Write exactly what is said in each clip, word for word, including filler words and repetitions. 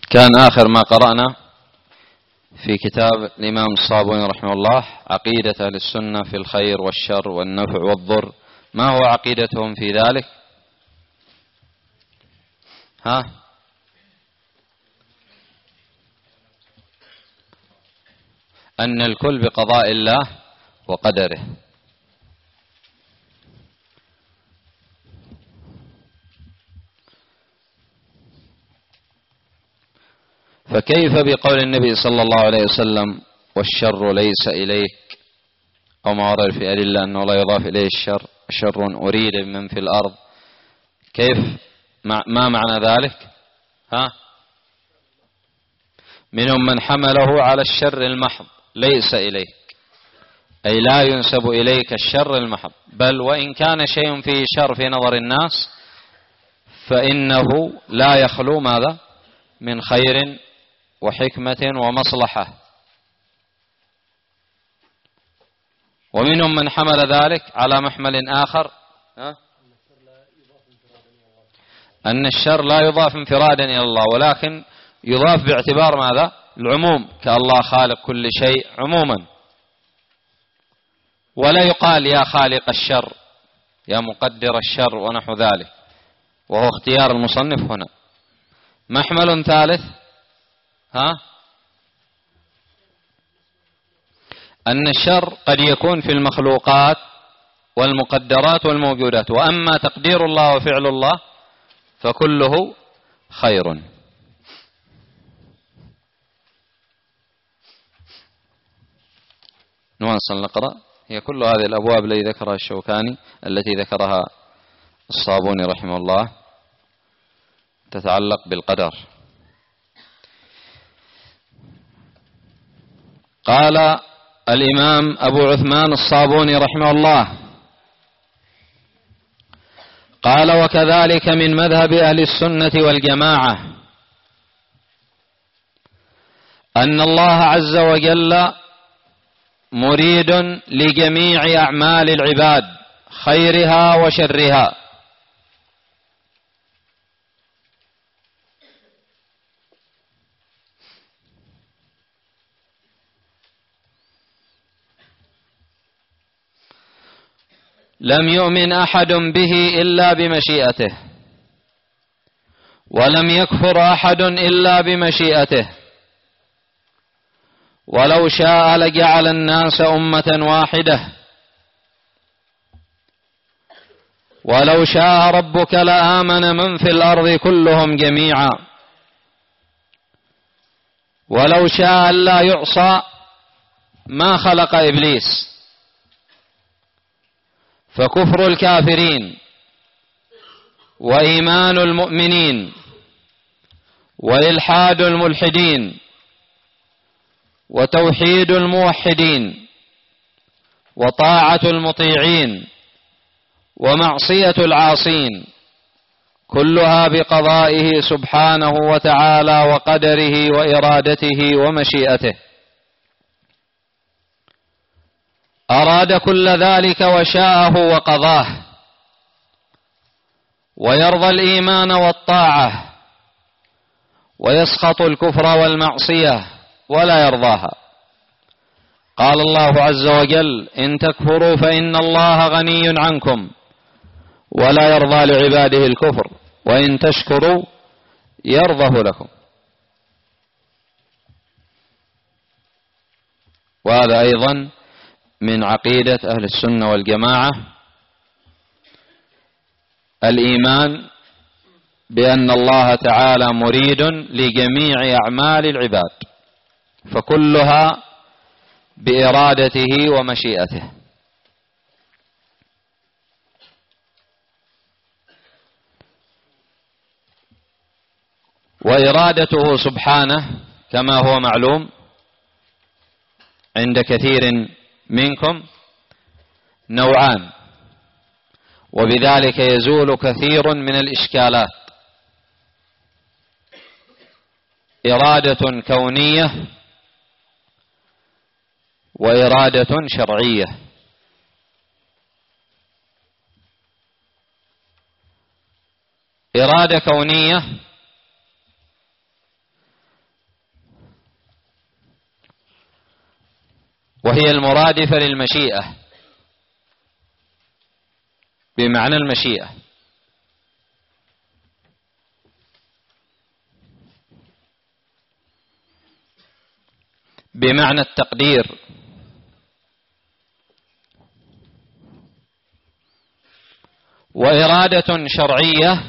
كان آخر ما قرأنا في كتاب الإمام الصابوني رحمه الله عقيدة أهل السنة في الخير والشر والنفع والضر. ما هو عقيدتهم في ذلك؟ ها؟ أن الكل بقضاء الله وقدره. فكيف بقول النبي صلى الله عليه وسلم والشر ليس إليك، أو ما ورد في أدلة أنه لا يضاف إليه الشر، شر أريد من في الأرض. كيف ما معنى ذلك؟ ها؟ منهم من حمله على الشر المحض ليس إليك، أي لا ينسب إليك الشر المحض، بل وإن كان شيء فيه شر في نظر الناس فإنه لا يخلو ماذا؟ من خير وحكمة ومصلحة. ومنهم من حمل ذلك على محمل آخر، أن الشر لا يضاف انفرادا إلى الله، ولكن يضاف باعتبار ماذا؟ العموم، كالله خالق كل شيء عموما، ولا يقال يا خالق الشر يا مقدر الشر ونحو ذلك، وهو اختيار المصنف هنا. محمل ثالث، ها؟ أن الشر قد يكون في المخلوقات والمقدرات والموجودات، وأما تقدير الله وفعل الله فكله خير. نواصل نقرأ. هي كل هذه الأبواب التي ذكرها الشوكاني التي ذكرها الصابوني رحمه الله تتعلق بالقدر. قال الإمام أبو عثمان الصابوني رحمه الله قال: وكذلك من مذهب أهل السنة والجماعة أن الله عز وجل مريد لجميع أعمال العباد خيرها وشرها، لم يؤمن أحد به إلا بمشيئته، ولم يكفر أحد إلا بمشيئته، ولو شاء لجعل الناس أمة واحدة، ولو شاء ربك لآمن من في الأرض كلهم جميعا، ولو شاء لا يعصى ما خلق إبليس. فكفر الكافرين وإيمان المؤمنين وإلحاد الملحدين وتوحيد الموحدين وطاعة المطيعين ومعصية العاصين كلها بقضائه سبحانه وتعالى وقدره وإرادته ومشيئته. أراد كل ذلك وشاءه وقضاه، ويرضى الإيمان والطاعة، ويسخط الكفر والمعصية ولا يرضاها. قال الله عز وجل: إن تكفروا فإن الله غني عنكم ولا يرضى لعباده الكفر وإن تشكروا يرضه لكم. وهذا أيضا من عقيدة أهل السنة والجماعة، الإيمان بأن الله تعالى مريد لجميع أعمال العباد، فكلها بإرادته ومشيئته. وإرادته سبحانه كما هو معلوم عند كثير منكم نوعان، وبذلك يزول كثير من الإشكالات: إرادة كونية وإرادة شرعية. إرادة كونية وهي المرادفة للمشيئة بمعنى المشيئة. بمعنى التقدير. وإرادة شرعية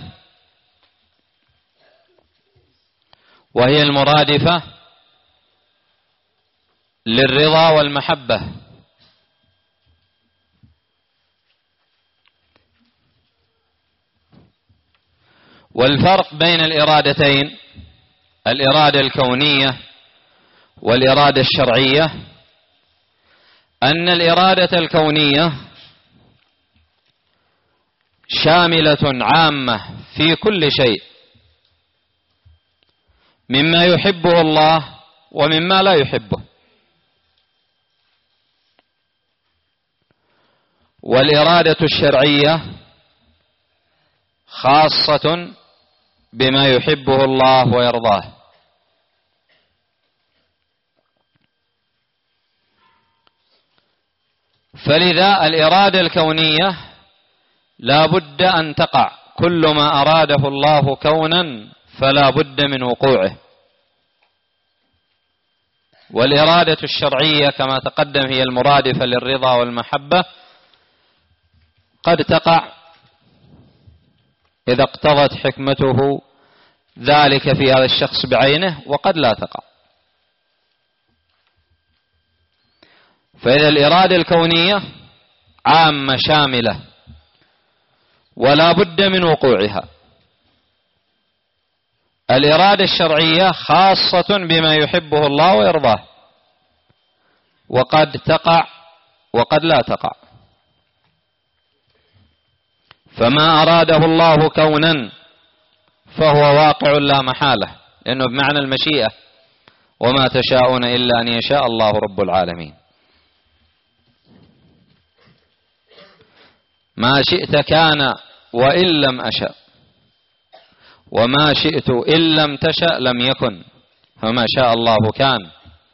وهي المرادفة للرضا والمحبة. والفرق بين الإرادتين، الإرادة الكونية والإرادة الشرعية، أن الإرادة الكونية شاملة عامة في كل شيء مما يحبه الله ومما لا يحبه. والإرادة الشرعية خاصة بما يحبه الله ويرضاه. فلذا الإرادة الكونية لا بد أن تقع، كل ما أراده الله كونا فلا بد من وقوعه. والإرادة الشرعية كما تقدم هي المرادفة للرضا والمحبة، قد تقع إذا اقتضت حكمته ذلك في هذا الشخص بعينه، وقد لا تقع. فإذا الإرادة الكونية عامة شاملة ولا بد من وقوعها. الإرادة الشرعية خاصة بما يحبه الله ويرضاه، وقد تقع وقد لا تقع. فما أراده الله كونا فهو واقع لا محالة، لأنه بمعنى المشيئة، وما تشاءون إلا أن يشاء الله رب العالمين. ما شئت كان وإن لم أشأ، وما شئت إن لم تشأ لم يكن، فما شاء الله كان.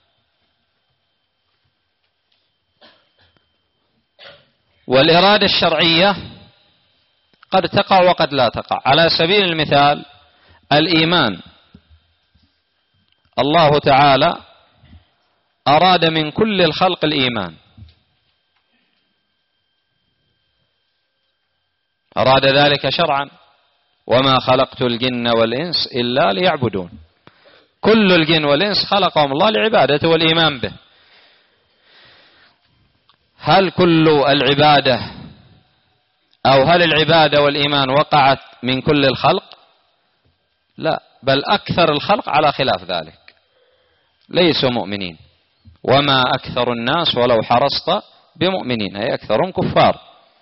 والإرادة الشرعية قد تقع وقد لا تقع. على سبيل المثال الإيمان، الله تعالى أراد من كل الخلق الإيمان، أراد ذلك شرعا: وما خلقت الجن والإنس إلا ليعبدون. كل الجن والإنس خلقهم الله لعبادته والإيمان به. هل كل العبادة أو هل العبادة والإيمان وقعت من كل الخلق؟ لا، بل أكثر الخلق على خلاف ذلك ليسوا مؤمنين. وما أكثر الناس ولو حرصت بمؤمنين، أي أكثرهم كفار.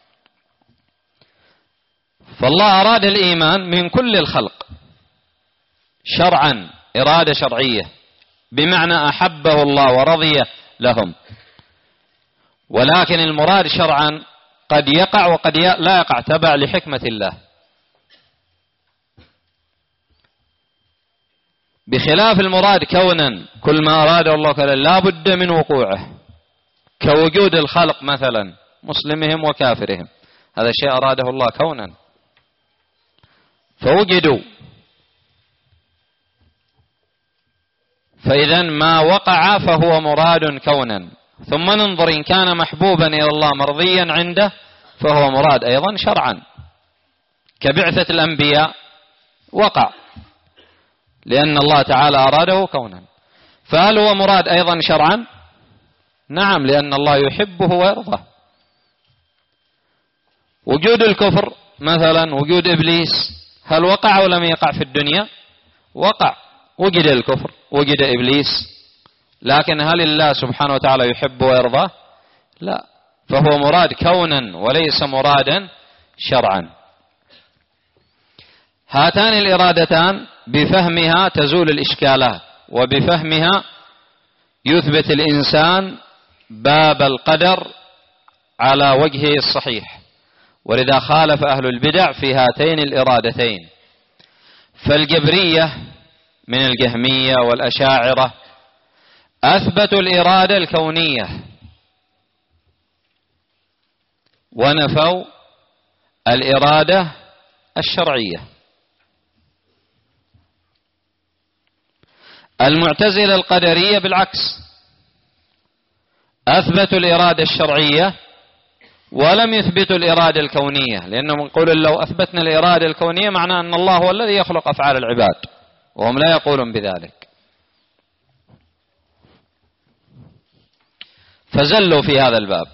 فالله أراد الإيمان من كل الخلق شرعا، إرادة شرعية، بمعنى أحبه الله ورضي لهم. ولكن المراد شرعا قد يقع وقد لا يقع تبع لحكمة الله، بخلاف المراد كونا، كل ما أراد الله كلا لا بد من وقوعه، كوجود الخلق مثلا مسلمهم وكافرهم، هذا شيء أراده الله كونا فوجدوا. فإذا ما وقع فهو مراد كونا. ثم ننظر إن كان محبوبا إلى الله مرضيا عنده فهو مراد أيضا شرعا، كبعثة الأنبياء وقع لأن الله تعالى أراده كونا. فهل هو مراد أيضا شرعا؟ نعم، لأن الله يحبه ويرضاه. وجود الكفر مثلا، وجود إبليس، هل وقع أو لم يقع في الدنيا؟ وقع، وجد الكفر وجد إبليس، لكن هل الله سبحانه وتعالى يحب ويرضاه؟ لا، فهو مراد كونا وليس مرادا شرعا. هاتان الإرادتان بفهمها تزول الإشكالات، وبفهمها يثبت الإنسان باب القدر على وجهه الصحيح. ولذا خالف أهل البدع في هاتين الإرادتين. فالجبرية من الجهمية والأشاعرة أثبتوا الإرادة الكونية ونفوا الإرادة الشرعية. المعتزلة القدرية بالعكس، أثبتوا الإرادة الشرعية ولم يثبتوا الإرادة الكونية، لأنهم يقولون لو أثبتنا الإرادة الكونية معناه أن الله هو الذي يخلق أفعال العباد، وهم لا يقولون بذلك، فزلوا في هذا الباب.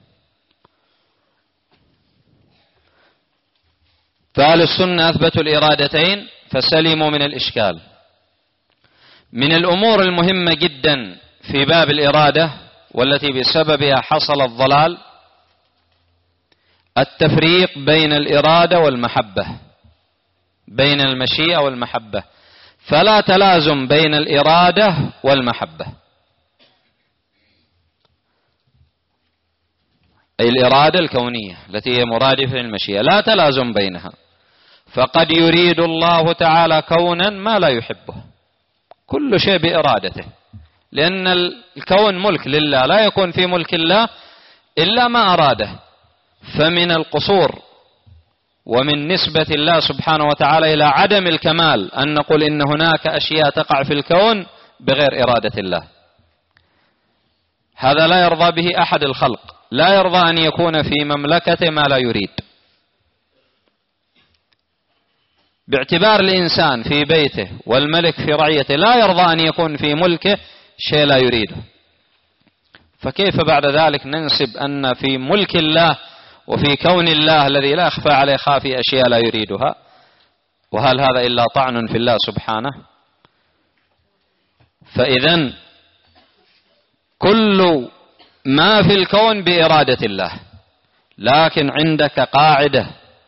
فأهل السنة أثبتوا الإرادتين فسلموا من الإشكال. من الأمور المهمة جدا في باب الإرادة والتي بسببها حصل الضلال التفريق بين الإرادة والمحبة، بين المشيئة والمحبة، فلا تلازم بين الإرادة والمحبة. أي الإرادة الكونية التي هي مرادفة للمشيئة لا تلازم بينها، فقد يريد الله تعالى كونا ما لا يحبه، كل شيء بإرادته، لأن الكون ملك لله، لا يكون في ملك الله إلا ما أراده. فمن القصور ومن نسبة الله سبحانه وتعالى إلى عدم الكمال أن نقول إن هناك أشياء تقع في الكون بغير إرادة الله، هذا لا يرضى به أحد الخلق، لا يرضى أن يكون في مملكته ما لا يريد. باعتبار الإنسان في بيته والملك في رعيته لا يرضى أن يكون في ملكه شيء لا يريده، فكيف بعد ذلك ننسب أن في ملك الله وفي كون الله الذي لا يخفى عليه خافي أشياء لا يريدها؟ وهل هذا إلا طعن في الله سبحانه؟ فإذن كل ما في الكون بإرادة الله، لكن عندك قاعدة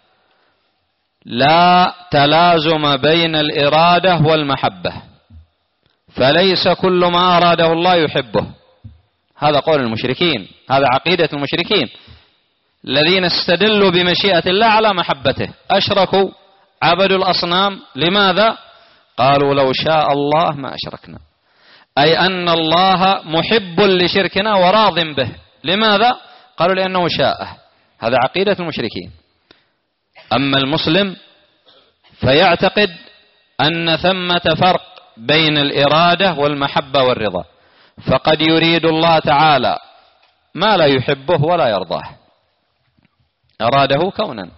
لا تلازم بين الإرادة والمحبة، فليس كل ما أراده الله يحبه. هذا قول المشركين، هذا عقيدة المشركين الذين استدلوا بمشيئة الله على محبته، أشركوا، عبدوا الأصنام. لماذا؟ قالوا لو شاء الله ما أشركنا، أي أن الله محب لشركنا وراض به. لماذا؟ قالوا لأنه شاءه. هذا عقيدة المشركين. أما المسلم فيعتقد أن ثمة فرق بين الإرادة والمحبة والرضا، فقد يريد الله تعالى ما لا يحبه ولا يرضاه، أراده كونا،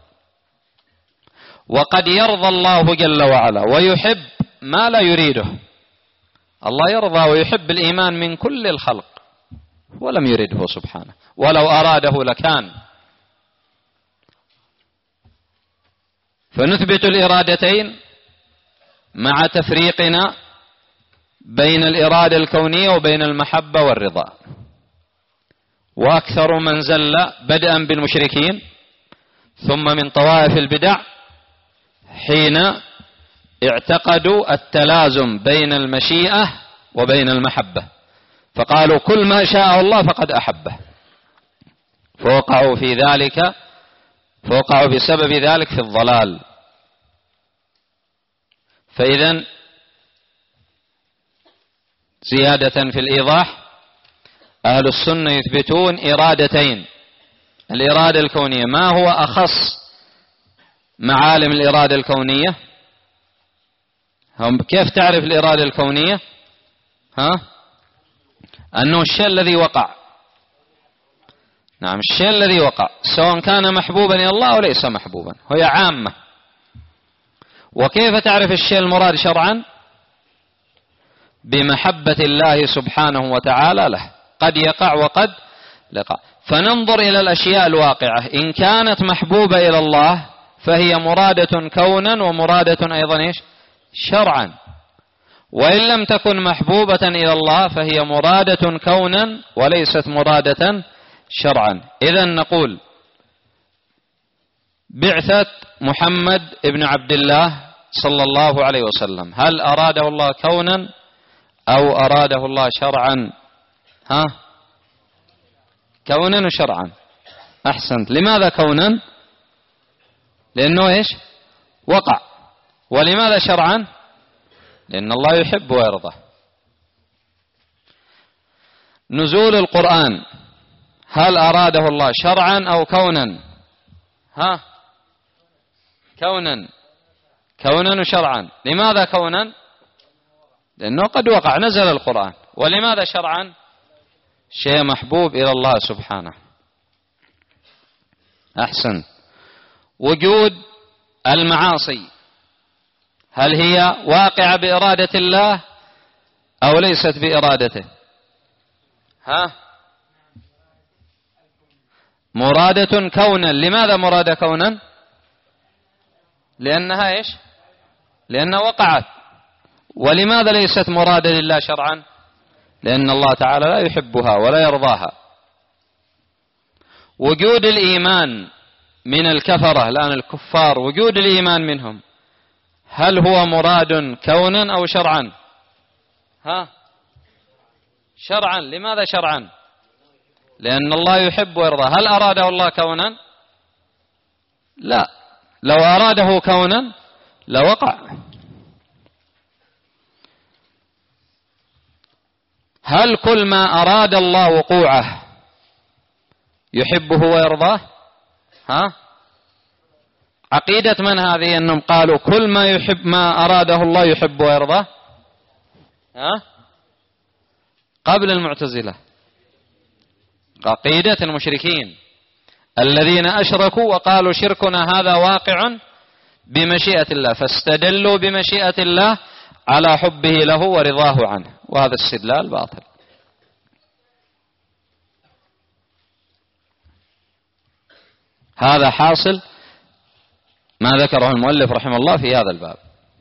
وقد يرضى الله جل وعلا ويحب ما لا يريده. الله يرضى ويحب الإيمان من كل الخلق ولم يرده سبحانه، ولو أراده لكان. فنثبت الإرادتين مع تفريقنا بين الإرادة الكونية وبين المحبة والرضا. وأكثر من زل بدءا بالمشركين ثم من طوائف البدع حين اعتقدوا التلازم بين المشيئة وبين المحبة، فقالوا كل ما شاء الله فقد أحبه، فوقعوا في ذلك فوقعوا بسبب ذلك في الضلال. فإذن زيادة في الإيضاح، أهل السنة يثبتون إرادتين، الإرادة الكونية. ما هو أخص معالم الإرادة الكونية؟ هم كيف تعرف الإرادة الكونية؟ ها؟ أنه الشيء الذي وقع. نعم، الشيء الذي وقع سواء كان محبوبا إلى الله أو ليس محبوبا، هي عامة. وكيف تعرف الشيء المراد شرعا؟ بمحبة الله سبحانه وتعالى له، قد يقع وقد لقع. فننظر إلى الأشياء الواقعة، إن كانت محبوبة إلى الله فهي مرادة كونا ومرادة أيضا إيش؟ شرعا. وإن لم تكن محبوبة إلى الله فهي مرادة كونا وليست مرادة شرعا. إذن نقول بعثة محمد ابن عبد الله صلى الله عليه وسلم، هل أراده الله كونا أو أراده الله شرعا؟ ها؟ كونا وشرعا. أحسنت. لماذا كونا؟ لأنه إيش؟ وقع. ولماذا شرعا؟ لأن الله يحب ويرضى. نزول القرآن هل أراده الله شرعا أو كونا؟ ها كونا كونا وشرعا. لماذا كونا؟ لأنه قد وقع نزل القرآن. ولماذا شرعا؟ شيء محبوب إلى الله سبحانه. أحسن. وجود المعاصي هل هي واقعة بإرادة الله أو ليست بإرادته؟ ها مرادة كونا. لماذا مرادة كونا؟ لأنها إيش؟ لأنها وقعت. ولماذا ليست مرادة لله شرعا؟ لأن الله تعالى لا يحبها ولا يرضاها. وجود الإيمان من الكفرة الآن الكفار، وجود الإيمان منهم هل هو مراد كونا أو شرعا؟ ها شرعا. لماذا شرعا؟ لأن الله يحب ويرضى. هل أراده الله كونا؟ لا، لو أراده كونا لوقع. هل كل ما أراد الله وقوعه يحبه ويرضاه؟ ها عقيدة من هذه أنهم قالوا كل ما يحب ما أراده الله يحب ويرضاه؟ ها قبل المعتزلة، عقيدة المشركين الذين أشركوا وقالوا شركنا هذا واقع بمشيئة الله، فاستدلوا بمشيئة الله على حبه له ورضاه عنه، وهذا استدلال باطل. هذا حاصل ما ذكره المؤلف رحمه الله في هذا الباب.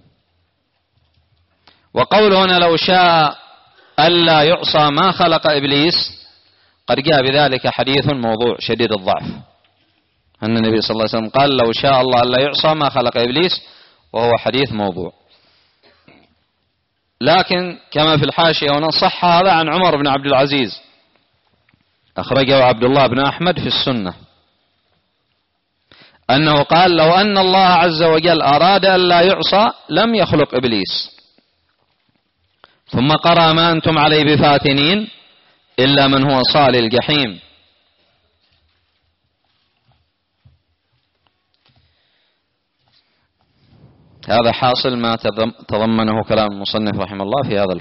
وقول هنا لو شاء ألا يعصى ما خلق إبليس، قد جاء بذلك حديث موضوع شديد الضعف، أن النبي صلى الله عليه وسلم قال لو شاء الله ألا يعصى ما خلق إبليس، وهو حديث موضوع. لكن كما في الحاشية ونصح هذا عن عمر بن عبد العزيز، أخرجه عبد الله بن أحمد في السنة، أنه قال لو أن الله عز وجل أراد أن لا يعصى لم يخلق إبليس. ثم قرأ ما أنتم عليه بفاتنين إلا من هو صال الجحيم. هذا حاصل ما تضمنه كلام المصنف رحمه الله في هذا